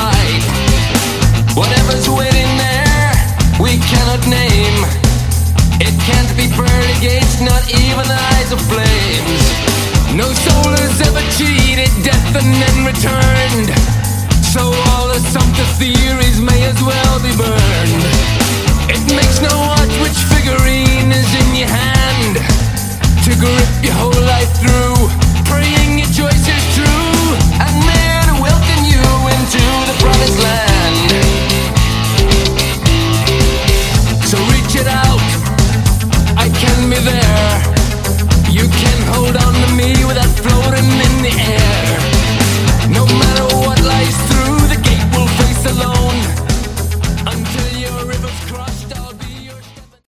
light. Whatever's waiting there, we cannot name. It can't be burned against, not even the eyes of flames. No soul has ever cheated death and then returned. So all assumptive theories may as well be burned. It makes no odds which figurine is in your hand to grip your whole life through.